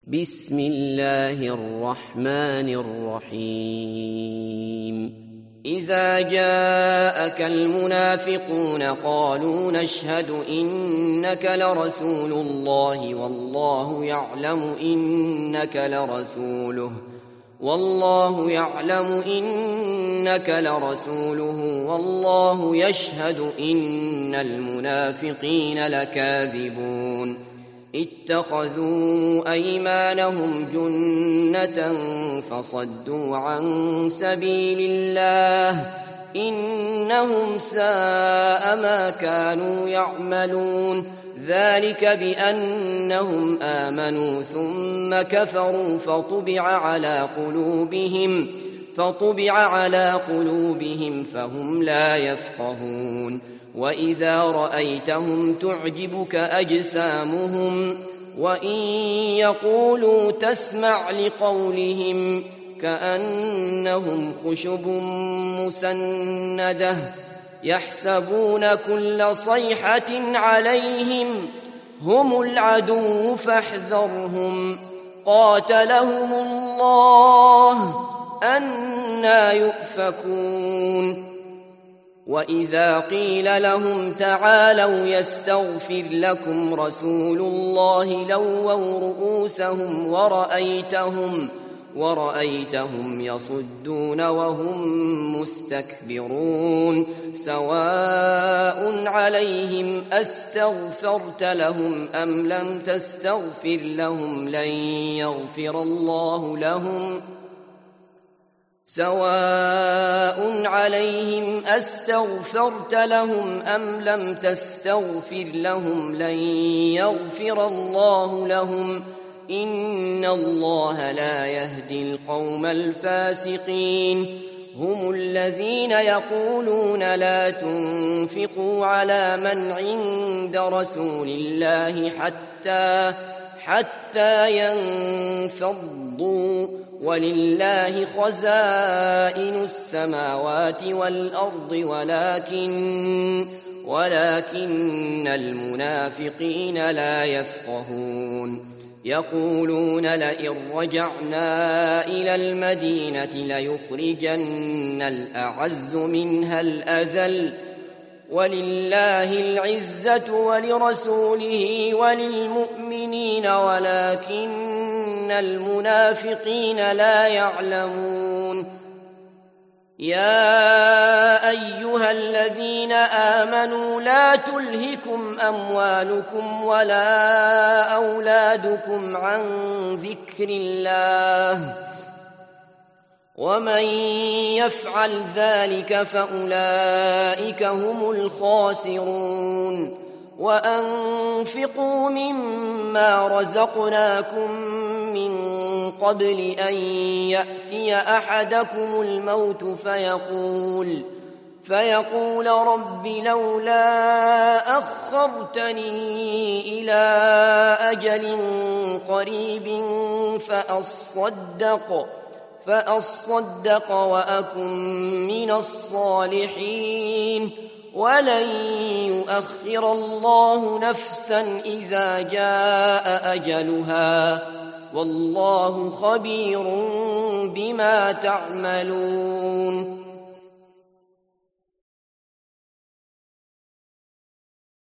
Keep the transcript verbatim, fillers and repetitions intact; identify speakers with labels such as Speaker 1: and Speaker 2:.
Speaker 1: بسم الله الرحمن الرحيم إذا جاءك المنافقون قالوا نشهد إنك لرسول الله والله يعلم إنك لرسوله والله يعلم إنك لرسوله والله يشهد إن المنافقين لكاذبون اتخذوا أيمانهم جنة فصدوا عن سبيل الله إنهم ساء ما كانوا يعملون ذلك بأنهم آمنوا ثم كفروا فطبع على قلوبهم فطبع على قلوبهم فهم لا يفقهون وإذا رأيتهم تعجبك أجسامهم وإن يقولوا تسمع لقولهم كأنهم خشب مسندة يحسبون كل صيحة عليهم هم العدو فاحذرهم قاتلهم الله أنى يؤفكون وإذا قيل لهم تعالوا يستغفر لكم رسول الله لووا رؤوسهم ورأيتهم ورأيتهم يصدون وهم مستكبرون سواء عليهم أستغفرت لهم أم لم تستغفر لهم لن يغفر الله لهم سواء عليهم أستغفرت لهم أم لم تستغفر لهم لن يغفر الله لهم إن الله لا يهدي القوم الفاسقين هم الذين يقولون لا تنفقوا على من عند رسول الله حتى حتى ينفضوا ولله خزائن السماوات والأرض ولكن ولكن المنافقين لا يفقهون يقولون لئن رجعنا إلى المدينة ليخرجن الأعز منها الأذل ولله العزة ولرسوله وللمؤمنين ولكن المنافقين لا يعلمون يا أيها الذين آمنوا لا تلهكم أموالكم ولا أولادكم عن ذكر الله ومن يفعل ذلك فأولئك هم الخاسرون وأنفقوا مما رزقناكم من قبل أن يأتي أحدكم الموت فيقول فيقول رب لولا أخرتني إلى أجل قريب فأصدق فأصدق وأكن من الصالحين ولن يؤخر الله نفسا إذا جاء أجلها والله خبير بما تعملون